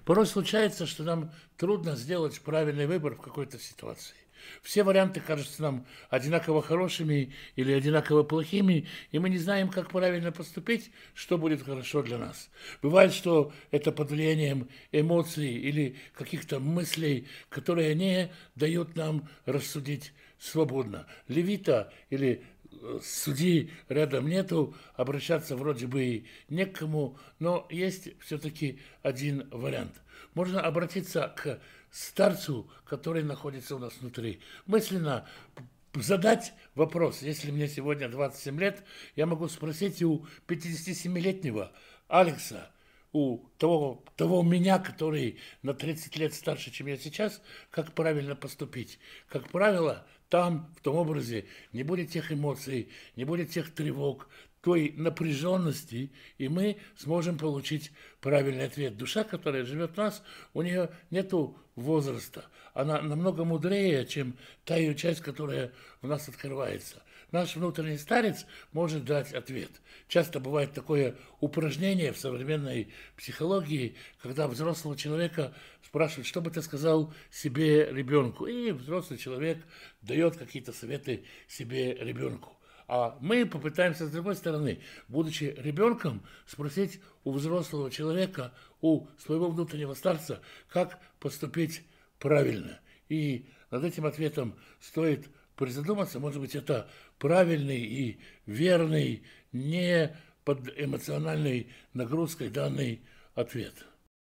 Порой случается, что нам трудно сделать правильный выбор в какой-то ситуации. Все варианты кажутся нам одинаково хорошими или одинаково плохими, и мы не знаем, как правильно поступить, что будет хорошо для нас. Бывает, что это под влиянием эмоций или каких-то мыслей, которые не дают нам рассудить свободно. Левита или судьи рядом нету, обращаться вроде бы и не к кому, но есть все-таки один вариант. Можно обратиться к старцу, который находится у нас внутри. Мысленно задать вопрос. Если мне сегодня 27 лет, я могу спросить у 57-летнего Алекса, у того меня, который на 30 лет старше, чем я сейчас, как правильно поступить. Как правило, там, в том образе, не будет тех эмоций, не будет тех тревог, той напряженности, и мы сможем получить правильный ответ. Душа, которая живет в нас, у нее нет возраста. Она намного мудрее, чем та ее часть, которая в нас открывается. Наш внутренний старец может дать ответ. Часто бывает такое упражнение в современной психологии, когда взрослого человека спрашивают, что бы ты сказал себе ребенку. И взрослый человек дает какие-то советы себе ребенку. А мы попытаемся, с другой стороны, будучи ребенком, спросить у взрослого человека, у своего внутреннего старца, как поступить правильно. И над этим ответом стоит призадуматься. Может быть, это правильный и верный, не под эмоциональной нагрузкой данный ответ.